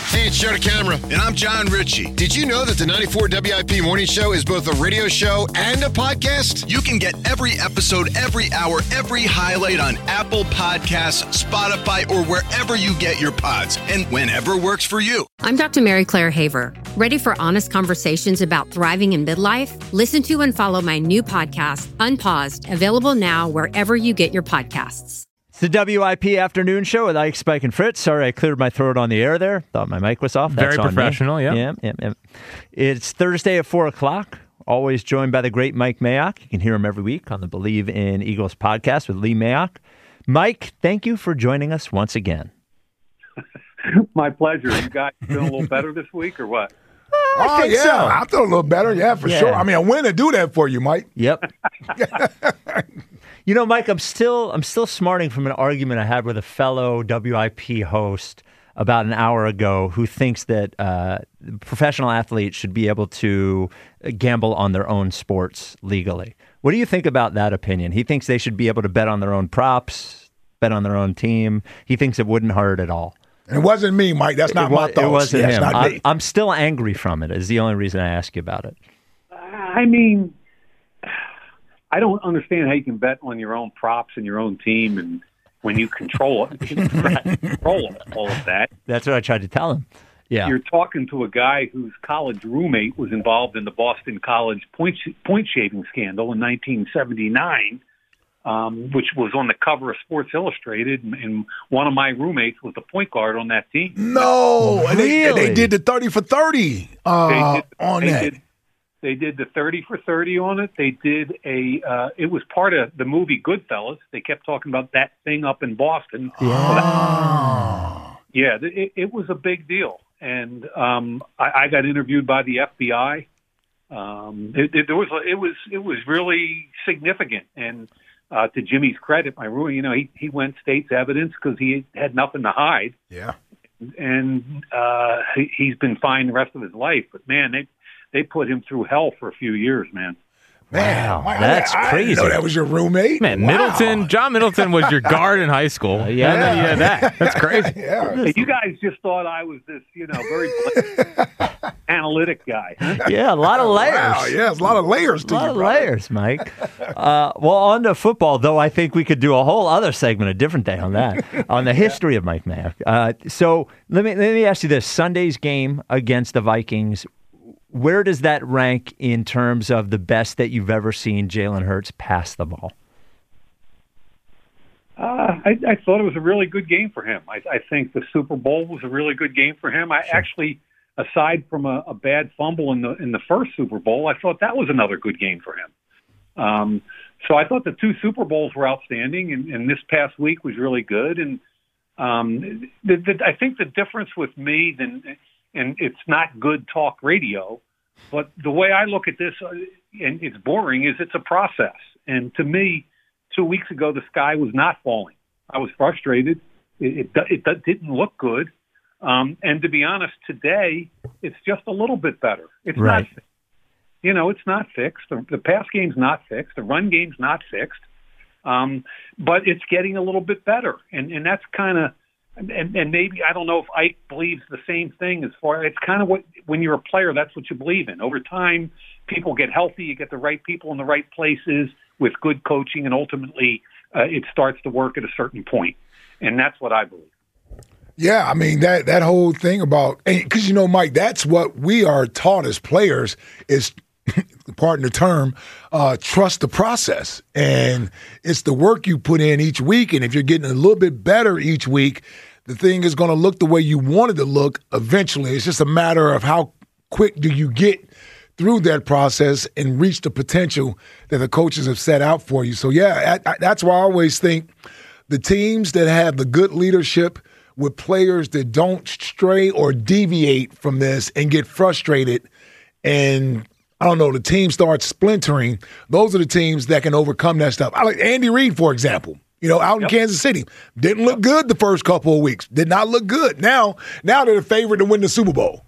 Hey, it's Joe DeCamara. And I'm John Ritchie. Did you know that the 94 WIP Morning Show is both a radio show and a podcast? You can get every episode, every hour, every highlight on Apple Podcasts, Spotify, or wherever you get your pods, and whenever works for you. I'm Dr. Mary Claire Haver. Ready for honest conversations about thriving in midlife? Listen to and follow my new podcast, Unpaused, available now wherever you get your podcasts. It's the WIP Afternoon Show with Ike, Spike, and Fritz. Sorry, I cleared my throat on the air there. Thought my mic was off. Very professional, yeah. Yeah. It's Thursday at 4 o'clock. Always joined by the great Mike Mayock. You can hear him every week on the Believe in Eagles podcast with Lee Mayock. Mike, thank you for joining us once again. My pleasure. You guys feeling a little better this week or what? Oh, yeah. So. I feel a little better. Yeah, for sure. I mean, a win to do that for you, Mike. Yep. You know, Mike, I'm still smarting from an argument I had with a fellow WIP host about an hour ago who thinks that professional athletes should be able to gamble on their own sports legally. What do you think about that opinion? He thinks they should be able to bet on their own props, bet on their own team. He thinks it wouldn't hurt at all. And it wasn't me, Mike. That's not my thoughts. It wasn't him. It's not me. I'm still angry from it, is the only reason I ask you about it. I mean, I don't understand how you can bet on your own props and your own team, and when you control it, control all of that. That's what I tried to tell him. Yeah, you're talking to a guy whose college roommate was involved in the Boston College point shaving scandal in 1979, which was on the cover of Sports Illustrated, and one of my roommates was the point guard on that team. No, and they did the 30 for 30 on that. They did the 30 for 30 on it. They did it was part of the movie Goodfellas. They kept talking about that thing up in Boston. Yeah. It was a big deal. And I got interviewed by the FBI. It was really significant. And to Jimmy's credit, my roommate, he went state's evidence because he had nothing to hide. Yeah. And he's been fine the rest of his life. But man, they put him through hell for a few years, man. Wow, that's crazy. I didn't know that was your roommate. Man, wow. John Middleton was your guard in high school. And then you had that. That's crazy. Yeah. You guys just thought I was this, very analytic guy. Huh? Yeah, a lot of layers. Wow, yeah, it's a lot of layers to you, A lot of layers, Mike. Well, on to football, though, I think we could do a whole other segment, a different day on that, on the history of Mike Mayock. So let me ask you this. Sunday's game against the Vikings, where does that rank in terms of the best that you've ever seen Jalen Hurts pass the ball? I thought it was a really good game for him. I think the Super Bowl was a really good game for him. Actually, aside from a bad fumble in the first Super Bowl, I thought that was another good game for him. So I thought the two Super Bowls were outstanding, and this past week was really good. And I think the difference with me, and it's not good talk radio, but the way I look at this, and it's boring, is it's a process. And to me, 2 weeks ago, the sky was not falling. I was frustrated. It didn't look good. And to be honest, today, it's just a little bit better. It's right. not, it's not fixed. The pass game's not fixed. The run game's not fixed. But it's getting a little bit better. And that's kind of, and maybe, I don't know if Ike believes the same thing as far, it's kind of what, when you're a player, that's what you believe in. Over time, people get healthy, you get the right people in the right places with good coaching, and ultimately it starts to work at a certain point. And that's what I believe. Yeah, I mean, that whole thing about, because, Mike, that's what we are taught as players is, pardon the term, trust the process. And it's the work you put in each week. And if you're getting a little bit better each week, the thing is going to look the way you want it to look eventually. It's just a matter of how quick do you get through that process and reach the potential that the coaches have set out for you. So, yeah, that's why I always think the teams that have the good leadership with players that don't stray or deviate from this and get frustrated and the team starts splintering, those are the teams that can overcome that stuff. I like Andy Reid, for example, out in Kansas City. Didn't look good the first couple of weeks. Did not look good. Now they're the favorite to win the Super Bowl.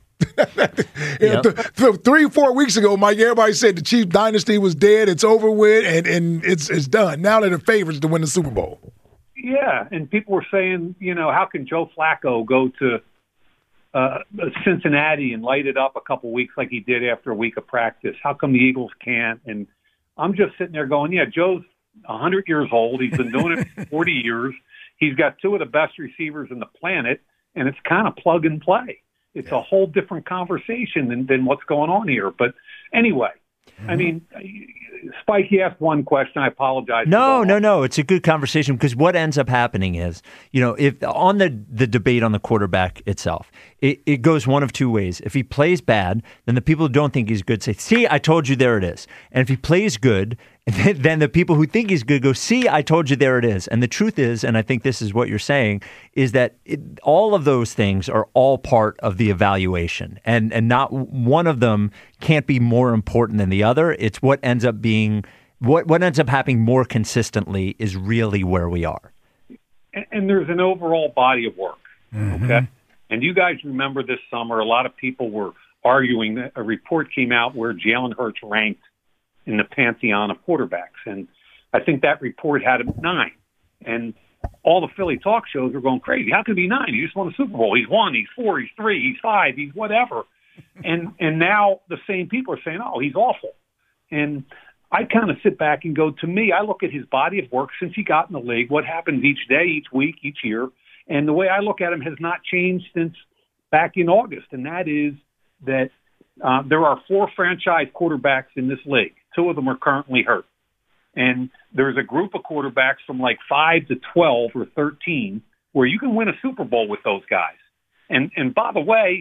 3-4 weeks ago, Mike, everybody said the Chiefs dynasty was dead, it's over with, and it's done. Now they're the favorites to win the Super Bowl. Yeah, and people were saying, how can Joe Flacco go to Cincinnati and light it up a couple weeks like he did after a week of practice? How come the Eagles can't? And I'm just sitting there going, yeah, Joe's 100 years old. He's been doing it for 40 years. He's got two of the best receivers in the planet, and it's kind of plug and play. It's a whole different conversation than what's going on here. But anyway, I mean, Spike, he asked one question. I apologize. No. It's a good conversation because what ends up happening is, if on the debate on the quarterback itself, it goes one of two ways. If he plays bad, then the people who don't think he's good say, see, I told you, there it is. And if he plays good, then the people who think he's good go, see, I told you, there it is. And the truth is, and I think this is what you're saying, is that all of those things are all part of the evaluation. And not one of them can't be more important than the other. It's what ends up being, what ends up happening more consistently is really where we are. And there's an overall body of work, okay? And you guys remember this summer, a lot of people were arguing that a report came out where Jalen Hurts ranked in the pantheon of quarterbacks. And I think that report had him 9. And all the Philly talk shows were going crazy. How could he be 9? He just won a Super Bowl. He's 1, he's 4, he's 3, he's 5, he's whatever. And now the same people are saying, oh, he's awful. And I kind of sit back and go, to me, I look at his body of work since he got in the league, what happens each day, each week, each year. And the way I look at him has not changed since back in August. And that is that there are 4 franchise quarterbacks in this league. 2 of them are currently hurt. And there's a group of quarterbacks from like 5 to 12 or 13 where you can win a Super Bowl with those guys. And by the way,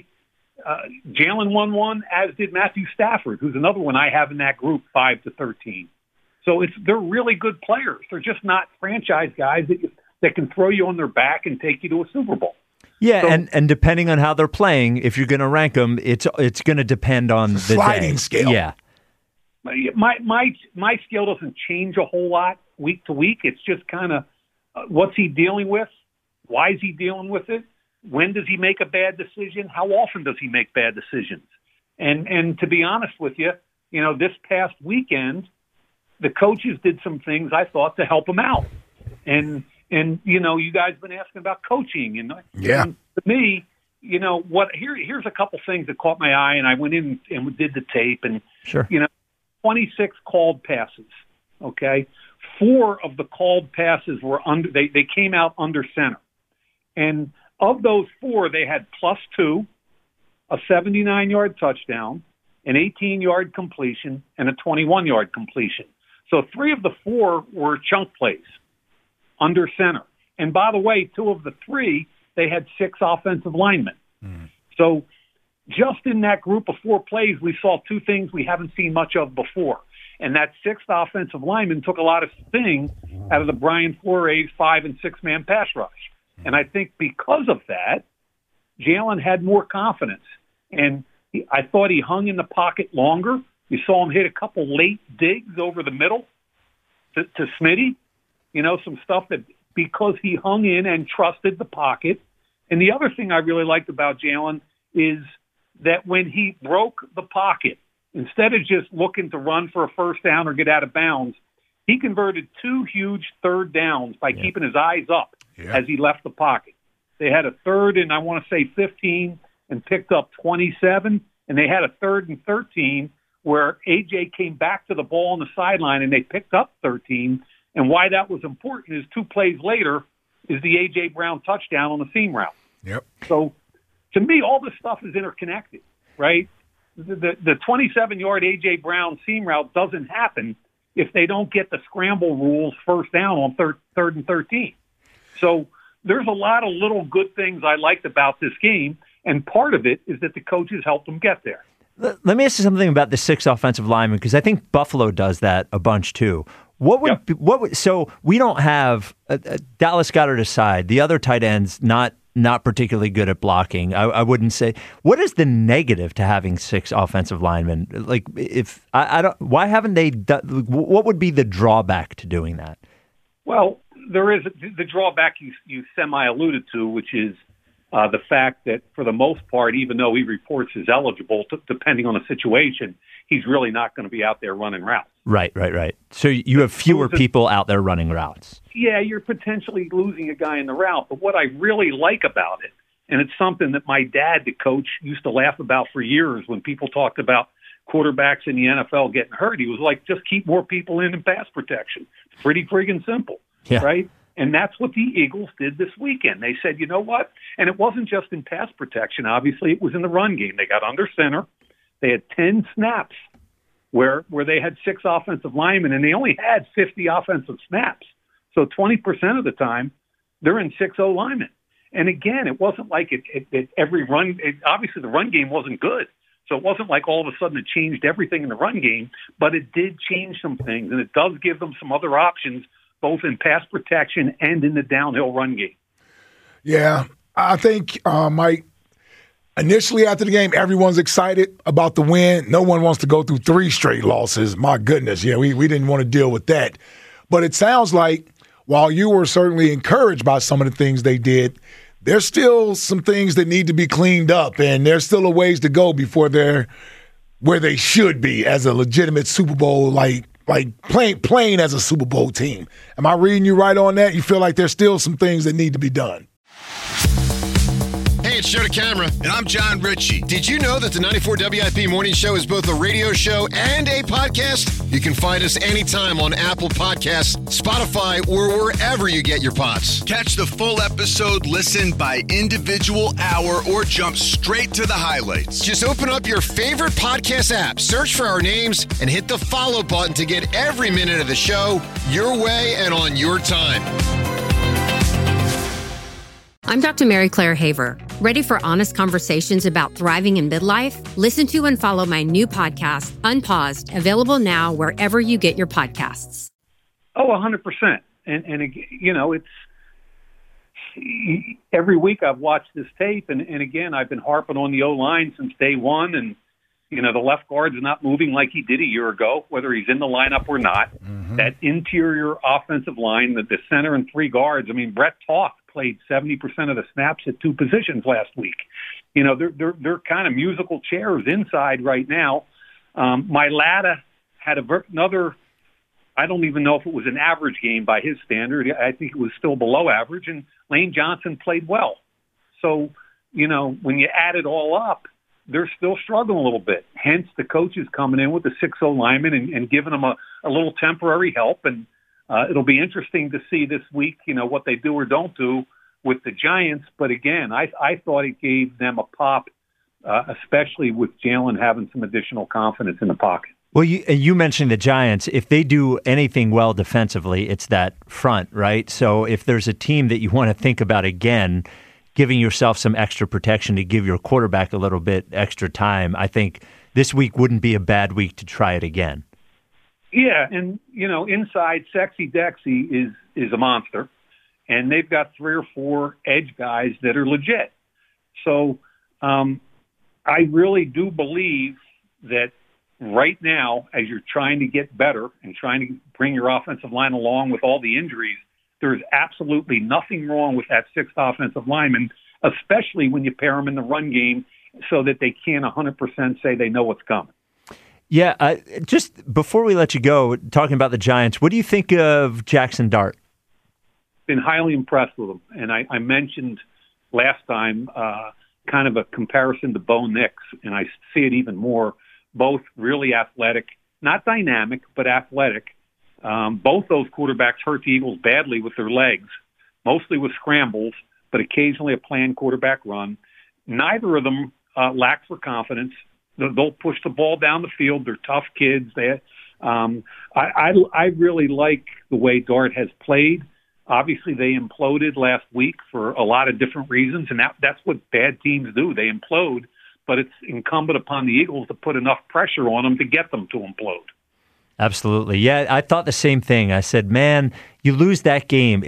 Jalen won one, as did Matthew Stafford, who's another one I have in that group, 5 to 13. So they're really good players. They're just not franchise guys that can throw you on their back and take you to a Super Bowl. Yeah, so, and depending on how they're playing, if you're going to rank them, it's going to depend on the sliding scale. Yeah. My scale doesn't change a whole lot week to week. It's just kind of what's he dealing with? Why is he dealing with it? When does he make a bad decision? How often does he make bad decisions? And to be honest with you, this past weekend, the coaches did some things I thought to help him out. And you guys have been asking about coaching. And to me, here's a couple things that caught my eye, and I went in and did the tape. And, sure. 26 called passes, okay? 4 of the called passes were they came out under center. And of those 4, they had +2, a 79-yard touchdown, an 18-yard completion, and a 21-yard completion. So 3 of the 4 were chunk plays under center. And by the way, 2 of the 3, they had 6 offensive linemen. So just in that group of 4 plays, we saw 2 things we haven't seen much of before. And that 6th offensive lineman took a lot of sting out of the Brian Flores 5- and 6-man pass rush. And I think because of that, Jalen had more confidence. And I thought he hung in the pocket longer. You saw him hit a couple late digs over the middle to Smitty. Some stuff that because he hung in and trusted the pocket. And the other thing I really liked about Jalen is that when he broke the pocket, instead of just looking to run for a first down or get out of bounds, he converted 2 huge third downs by keeping his eyes up as he left the pocket. They had a 3rd and I want to say 15 and picked up 27, and they had a 3rd and 13 where A.J. came back to the ball on the sideline and they picked up 13. And why that was important is 2 plays later is the A.J. Brown touchdown on the seam route. Yep. So to me, all this stuff is interconnected, right? The 27-yard A.J. Brown seam route doesn't happen if they don't get the scramble rules first down on 3rd and 13. So there's a lot of little good things I liked about this game, and part of it is that the coaches helped them get there. Let me ask you something about the 6 offensive linemen, because I think Buffalo does that a bunch too. So we don't have Dallas Goedert aside, the other tight ends not particularly good at blocking. I wouldn't say. What is the negative to having 6 offensive linemen? Like, if I don't, why haven't they done? What would be the drawback to doing that? Well, there is the drawback you semi-alluded to, which is the fact that for the most part, even though he reports as eligible, depending on the situation, he's really not going to be out there running routes. Right. So you have fewer people out there running routes. Yeah, you're potentially losing a guy in the route. But what I really like about it And it's something that my dad, the coach, used to laugh about for years when people talked about quarterbacks in the NFL getting hurt. He was like, just keep more people in pass protection. It's pretty friggin' simple, right? And that's what the Eagles did this weekend. They said, you know what? And it wasn't just in pass protection. Obviously, it was in the run game. They got under center. They had 10 snaps where they had 6 offensive linemen, and they only had 50 offensive snaps. So 20% of the time, they're in 6-0 linemen. And again, it wasn't like every run. Obviously, the run game wasn't good. So it wasn't like all of a sudden it changed everything in the run game, but it did change some things, and it does give them some other options, both in pass protection and in the downhill run game. Yeah, I think, Mike, initially after the game, everyone's excited about the win. No one wants to go through 3 straight losses. My goodness, we didn't want to deal with that. But it sounds like while you were certainly encouraged by some of the things they did, there's still some things that need to be cleaned up, and there's still a ways to go before they're where they should be as a legitimate Super Bowl, like playing as a Super Bowl team. Am I reading you right on that? You feel like there's still some things that need to be done? Hey, it's Joe DeCamara. And I'm John Ritchie. Did you know that the 94 WIP Morning Show is both a radio show and a podcast? You can find us anytime on Apple Podcasts, Spotify, or wherever you get your pods. Catch the full episode, listen by individual hour, or jump straight to the highlights. Just open up your favorite podcast app, search for our names, and hit the follow button to get every minute of the show your way and on your time. I'm Dr. Mary Claire Haver. Ready for honest conversations about thriving in midlife? Listen to and follow my new podcast, Unpaused, available now wherever you get your podcasts. Oh, 100%. And it's every week I've watched this tape, and again, I've been harping on the O-line since day one, and the left guard's not moving like he did a year ago, whether he's in the lineup or not. Mm-hmm. That interior offensive line, the center and 3 guards. I mean, Brett Toth played 70% of the snaps at 2 positions last week. They're kind of musical chairs inside right now. Mailata had another, I don't even know if it was an average game by his standard. I think it was still below average, and Lane Johnson played well. So, when you add it all up, they're still struggling a little bit. Hence, the coaches coming in with the 6-0 linemen and giving them a little temporary help. And it'll be interesting to see this week, what they do or don't do with the Giants. But again, I thought it gave them a pop, especially with Jalen having some additional confidence in the pocket. Well, you mentioned the Giants. If they do anything well defensively, it's that front, right? So if there's a team that you want to think about again, giving yourself some extra protection to give your quarterback a little bit extra time, I think this week wouldn't be a bad week to try it again. Yeah, and, inside, Sexy Dexy is a monster, and they've got 3 or 4 edge guys that are legit. So I really do believe that right now, as you're trying to get better and trying to bring your offensive line along with all the injuries, there's absolutely nothing wrong with that 6th offensive lineman, especially when you pair them in the run game so that they can't 100% say they know what's coming. Yeah, just before we let you go, talking about the Giants, what do you think of Jackson Dart? Been highly impressed with him. And I mentioned last time kind of a comparison to Bo Nix, and I see it even more. Both really athletic, not dynamic, but athletic. Both those quarterbacks hurt the Eagles badly with their legs, mostly with scrambles, but occasionally a planned quarterback run. Neither of them lack for confidence. They'll push the ball down the field. They're tough kids. I really like the way Dart has played. Obviously, they imploded last week for a lot of different reasons, and that's what bad teams do. They implode, but it's incumbent upon the Eagles to put enough pressure on them to get them to implode. Absolutely. Yeah, I thought the same thing. I said, man, you lose that game,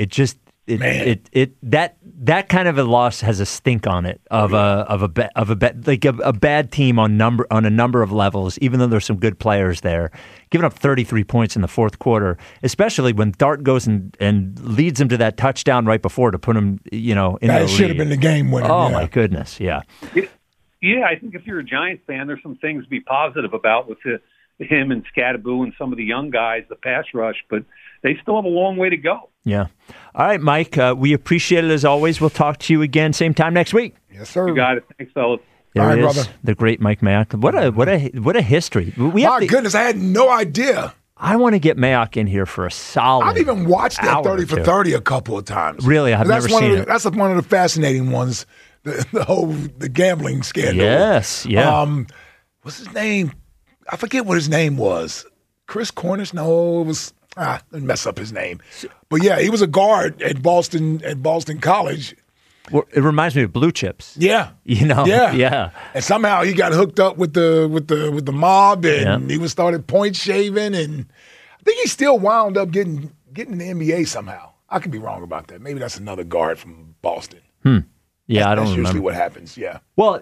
that kind of a loss has a stink on it of a bad team on a number of levels, even though there's some good players there. Giving up 33 points in the fourth quarter, especially when Dart goes and leads him to that touchdown right before to put him, in the lead. That should have been the game winner. Oh, my goodness, yeah. Yeah, I think if you're a Giants fan, there's some things to be positive about with the him and Scadaboo and some of the young guys, the pass rush, but they still have a long way to go. Yeah. All right, Mike, we appreciate it as always. We'll talk to you again same time next week. Yes, sir. You got it. Thanks, fellas. There All right, it is, brother. the great Mike Mayock. What a history. My goodness, I had no idea. I want to get Mayock in here for a solid. I've even watched that 30 for 30 a couple of times. Really? I've never seen it. That's one of the fascinating ones, the gambling scandal. Yes, yeah. What's his name? I forget what his name was. Chris Cornish? No, it was let me mess up his name. But yeah, he was a guard at Boston College. Well, it reminds me of Blue Chips. Yeah. Yeah. And somehow he got hooked up with the mob, and he started point shaving, and I think he still wound up getting in the NBA somehow. I could be wrong about that. Maybe that's another guard from Boston. Yeah, I don't That's remember. usually what happens. Yeah. Well,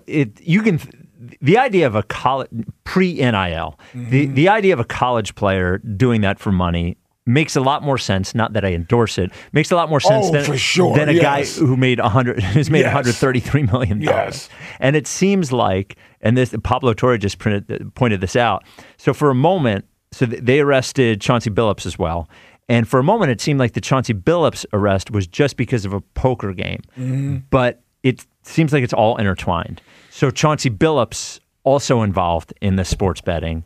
the idea of a college pre-NIL, the idea of a college player doing that for money makes a lot more sense. Not that I endorse it. Makes a lot more sense than a guy who made $133 million. Yes. And it seems like, and this Pablo Torre just pointed this out. So for a moment, they arrested Chauncey Billups as well. And for a moment, it seemed like the Chauncey Billups arrest was just because of a poker game. But it seems like it's all intertwined. So Chauncey Billups also involved in the sports betting,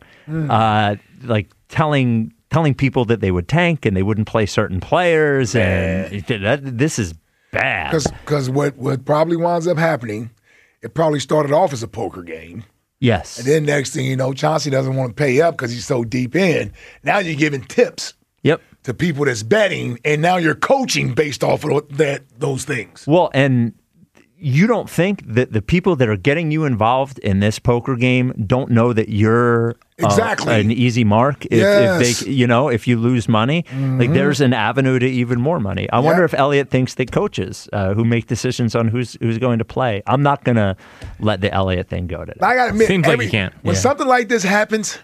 like telling people that they would tank and they wouldn't play certain players, and this is bad. Because what probably winds up happening, it probably started off as a poker game. Yes. And then next thing you know, Chauncey doesn't want to pay up because he's so deep in. Now you're giving tips. Yep. To people that's betting, and now you're coaching based off of those things. Well, and you don't think that the people that are getting you involved in this poker game don't know that you're an easy mark if you lose money. Like there's an avenue to even more money. I wonder if Elliott thinks that coaches who make decisions on who's going to play. I'm not going to let the Elliott thing go today. I got to admit, seems like you can't. When something like this happens,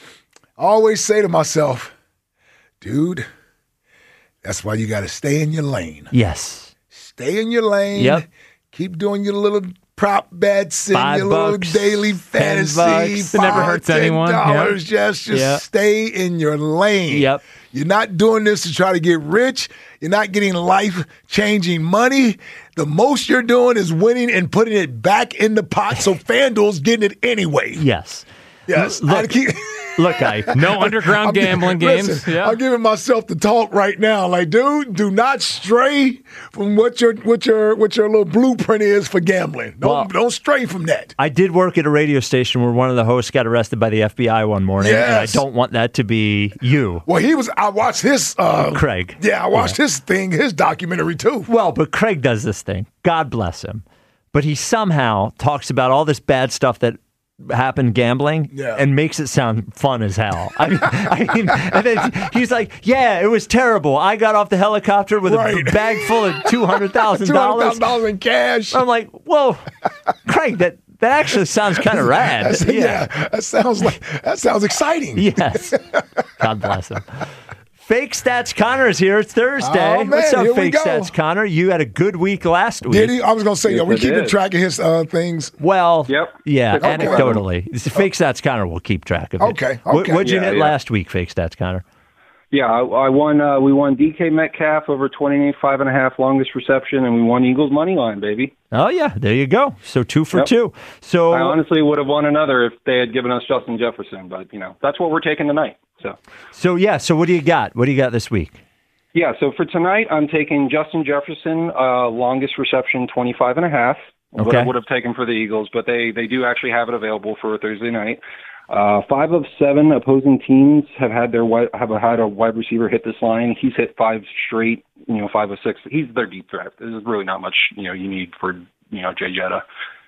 I always say to myself, dude, that's why you got to stay in your lane. Yes. Stay in your lane. Yep. Keep doing your little prop bets and your little daily fantasy. $10. It never hurts anyone. $10. Just stay in your lane. Yep. You're not doing this to try to get rich. You're not getting life-changing money. The most you're doing is winning and putting it back in the pot, so FanDuel's getting it anyway. Yes. Yes. Look, guy. No underground gambling games. Listen, I'm giving myself the talk right now. Like, dude, do not stray from what your little blueprint is for gambling. Don't stray from that. I did work at a radio station where one of the hosts got arrested by the FBI one morning, and I don't want that to be you. Well, I watched his Craig. Yeah, I watched his documentary too. Well, but Craig does this thing. God bless him. But he somehow talks about all this bad stuff that happened gambling and makes it sound fun as hell. I mean, and then he's like, yeah, it was terrible. I got off the helicopter with a bag full of $200,000. $200,000 in cash. I'm like, whoa, Craig, that actually sounds kind of rad. That sounds exciting. Yes. God bless him. Fake Stats Connor is here. It's Thursday. Oh, man, what's up, here we Fake go. Stats Connor? You had a good week last week. Did he? I was going to say, are we keeping did. track of his things? Well, yeah, Okay. anecdotally. Fake Stats Connor will keep track of it. Okay. What'd you hit last week, Fake Stats Connor? Yeah, I won. We won DK Metcalf over 28.5 longest reception, and we won Eagles money line, baby. Oh yeah, there you go. So 2 for 2. So I honestly would have won another if they had given us Justin Jefferson, but that's what we're taking tonight. So what do you got? What do you got this week? Yeah, so for tonight, I'm taking Justin Jefferson, longest reception 25.5. What I would have taken for the Eagles, but they do actually have it available for Thursday night. 5 of 7 opposing teams have had a wide receiver hit this line. He's hit 5 straight, 5 of 6. He's their deep threat. There's really not much, you need for, Jay Jetta.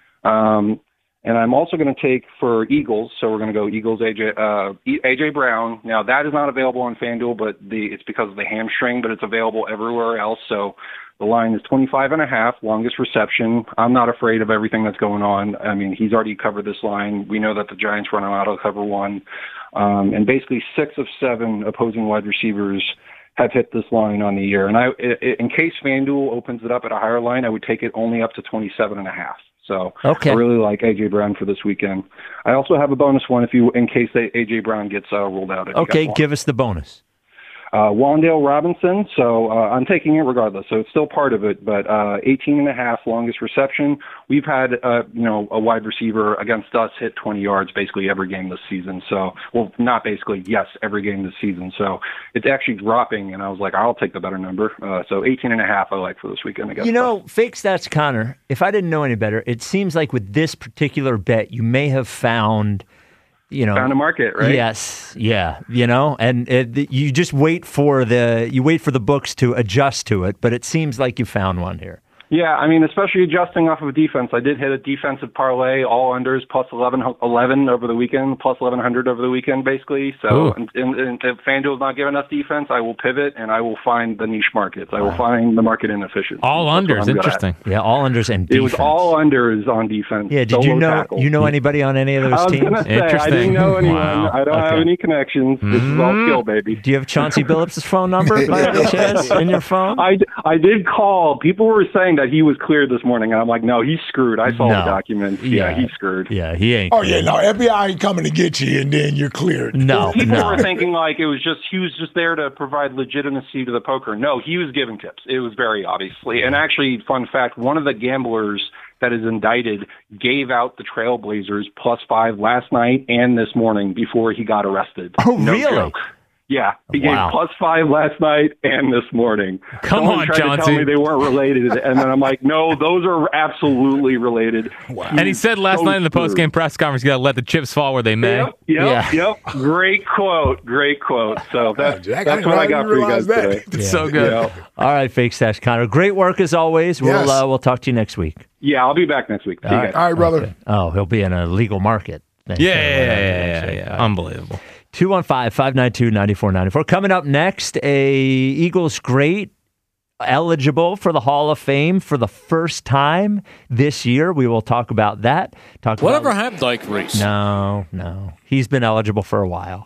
And I'm also going to take for Eagles, so we're going to go Eagles AJ Brown. Now, that is not available on FanDuel, but it's because of the hamstring, but it's available everywhere else. So the line is 25.5, longest reception. I'm not afraid of everything that's going on. I mean, he's already covered this line. We know that the Giants run him out of cover 1. And basically 6 of 7 opposing wide receivers have hit this line on the year. And in case FanDuel opens it up at a higher line, I would take it only up to 27.5. So Okay. I really like A.J. Brown for this weekend. I also have a bonus one in case A.J. Brown gets ruled out. Okay, give us the bonus. Wandale Robinson, so I'm taking it regardless. So it's still part of it, but 18.5 longest reception. We've had a wide receiver against us hit 20 yards basically every game this season. So, well, not basically, yes, every game this season. So it's actually dropping, and I was like, I'll take the better number. So 18.5 I like for this weekend against us. Fake stats, Connor, if I didn't know any better, it seems like with this particular bet, you may have found found a market, right? Yes, yeah, and you just wait for the books to adjust to it, but it seems like you found one here. Yeah, I mean, especially adjusting off of a defense. I did hit a defensive parlay, all unders, plus 11 over the weekend, plus 1,100 over the weekend, basically. So and if FanDuel's not giving us defense, I will pivot, and I will find the niche markets. I will find the market inefficiency. All unders, interesting. Yeah, all unders and defense. It was all unders on defense. Yeah, did you know anybody on any of those teams? I was going to say, I didn't know anyone. Wow. I don't have any connections. This is all skill, baby. Do you have Chauncey Billups' phone number by any chance in your phone? I did call. People were saying that he was cleared this morning, and I'm like, no, he's screwed. I saw the documents. Yeah, he's screwed. Yeah, he ain't. Oh yeah, no, FBI ain't coming to get you, and then you're cleared. No, people were thinking like he was just there to provide legitimacy to the poker. No, he was giving tips. It was very obviously. And actually, fun fact: one of the gamblers that is indicted gave out the Trailblazers +5 last night and this morning before he got arrested. Oh, no really? Joke. Yeah, he gave +5 last night and this morning. Someone tried to tell me they weren't related, and then I'm like, no, those are absolutely related. Wow. And he said last night in the post-game press conference, you got to let the chips fall where they may. Yep. Great quote. So that's what I got for you guys today. It's so good. Yeah. All right, Fake Stats, Connor. Great work as always. Yes. We'll talk to you next week. Yeah, I'll be back next week. See you guys. All right, brother. Okay. Oh, he'll be in a legal market. Yeah. Unbelievable. 215-592-9494. Coming up next, a Eagles great eligible for the Hall of Fame for the first time this year. We will talk about that. Whatever happened to Ike Reese? No. He's been eligible for a while.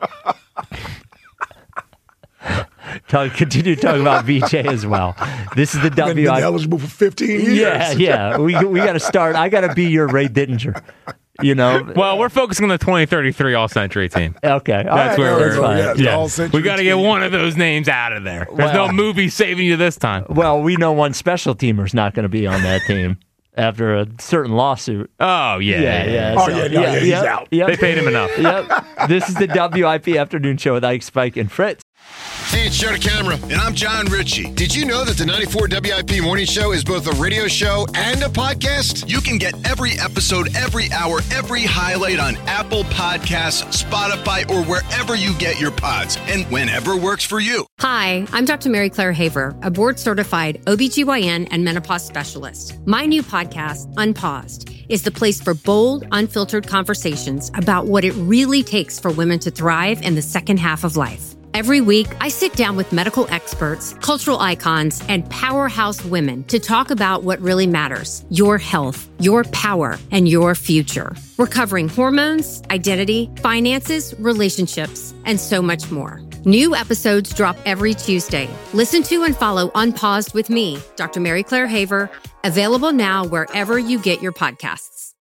Continue to talk about VJ as well. This is the Been eligible for 15 years. Yeah. We got to start. I got to be your Ray Dittinger. Well, we're focusing on the 2033 All-Century team. Okay. That's where we're fine. Yeah. We got to get one of those names out of there. There's no movie saving you this time. Well, we know one special teamer's not going to be on that team after a certain lawsuit. Oh, yeah. He's out. Yep. They paid him enough. Yep. This is the WIP Afternoon Show with Ike, Spike, and Fritz. Hey, it's Joe DeCamera. And I'm John Ritchie. Did you know that the 94 WIP Morning Show is both a radio show and a podcast? You can get every episode, every hour, every highlight on Apple Podcasts, Spotify, or wherever you get your pods, and whenever works for you. Hi, I'm Dr. Mary Claire Haver, a board-certified OBGYN and menopause specialist. My new podcast, Unpaused, is the place for bold, unfiltered conversations about what it really takes for women to thrive in the second half of life. Every week, I sit down with medical experts, cultural icons, and powerhouse women to talk about what really matters: your health, your power, and your future. We're covering hormones, identity, finances, relationships, and so much more. New episodes drop every Tuesday. Listen to and follow Unpaused with me, Dr. Mary Claire Haver, available now wherever you get your podcasts.